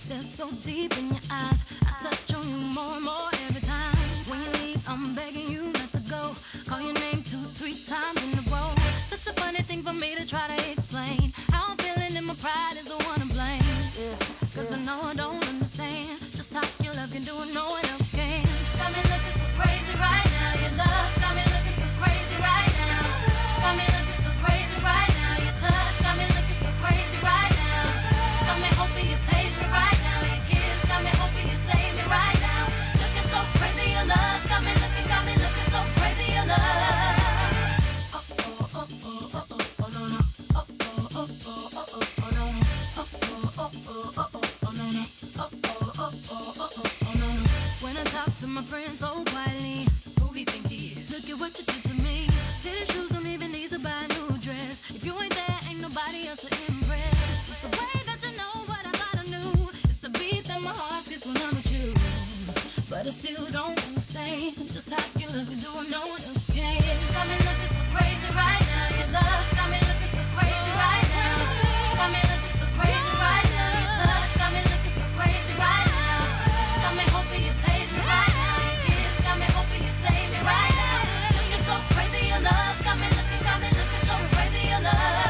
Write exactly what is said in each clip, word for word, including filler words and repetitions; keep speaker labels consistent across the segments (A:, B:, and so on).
A: They're so deep in your eyes. I touch on you more and more every time. When you leave, I'm begging you not to go. Call your name two, three times in a row. Such a funny thing for me to try to explain. How I'm feeling and my pride is the one to blame. Cause I know I don't understand just how your love can do it, no one else can. Got me looking so crazy right now. Your love's got me looking so crazy right now. Got me looking so crazy right now. Your touch got me looking so crazy right now. Got me hoping you page me right now. Your kiss got me hoping you save me right now. Looking so crazy, your love's got me looking, got me looking so crazy, your love. Oh oh oh oh oh oh oh no no. Oh oh oh oh oh oh oh no no. Oh oh oh oh oh oh no no. Oh oh oh oh oh oh no no. When I talk to my friends so quietly, who we think he is? Look at what you did to me. Fitted shoes don't even need to buy a new dress. If you ain't there, ain't nobody else to impress. It's the way that you know what I thought I knew. It's the beat that my heart gets when I'm with you. But I still don't understand just how you look and do it, no one else can. Got me looking so crazy right now. Your love's got me looking so crazy right now. Got me looking so crazy right now. Your touch got me looking so crazy right now. Got me hoping you page me right now. Your kiss got me hoping you save me right now. Looking so crazy, your love's got me looking, got me looking so crazy, your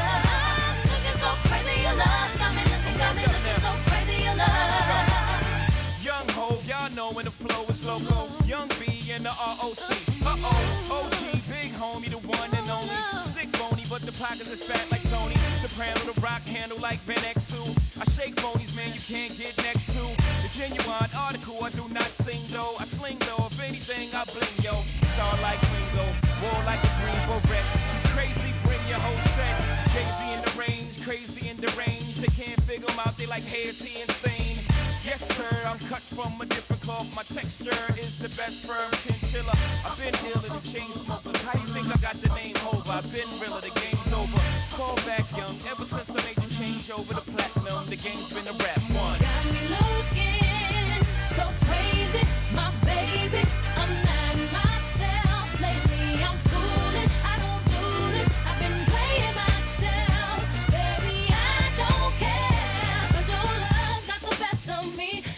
A: love. Looking so crazy, your love's got me looking, got me looking so crazy, your love.
B: Young Ho, y'all know when the flow is loco. Young B and the R O C. Uh-oh, O G, big homie, the one and only. Stick bony, but the pockets is fat like Tony. Soprano, the rock handle like Ben X two. I shake phonies, man, you can't get next to. The genuine article, I do not sing though. I sling though, if anything, I bling yo. Star like Ringo, war like a Greensboro wreck. Crazy, bring your whole set. Jay-Z in the range, crazy in the range. They can't figure him out, they like, hey, is he insane? Yes, sir, I'm cut from a different cloth. My texture is the best firm chinchilla. I've been ill in the chain smokers. How you think I got the name over? I've been realer, the game's over. Fall back young, ever since I made the change over to platinum, the game's been a rap one.
A: Got me looking so crazy, my baby. I'm not myself lately. I'm foolish. I don't do this. I've been playing myself, baby. I don't care, 'cause your love's got the best of me.